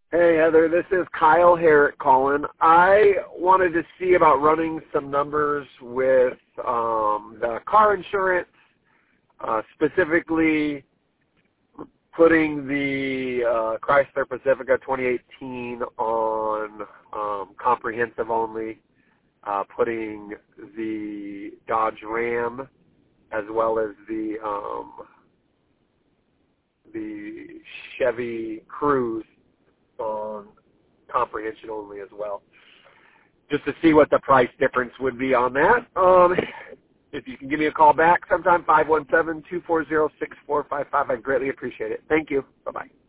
Hey, Heather, this is Kyle Herrick calling. I wanted to see about running some numbers with the car insurance, specifically putting the Chrysler Pacifica 2018 on comprehensive only, putting the Dodge Ram as well as the Chevy Cruze on comprehension only as well, just to see what the price difference would be on that. If you can give me a call back sometime, 517-240-6455, I'd greatly appreciate it. Thank you. Bye-bye.